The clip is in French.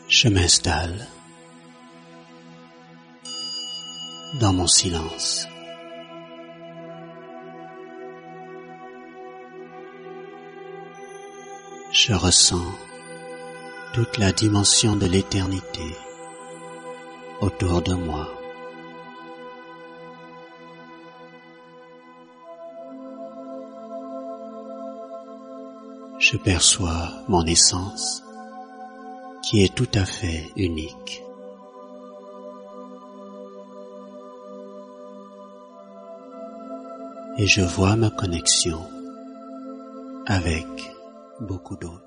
Je m'installe dans mon silence. Je ressens toute la dimension de l'éternité autour de moi. Je perçois mon essence qui est tout à fait unique. Et je vois ma connexion avec beaucoup d'autres.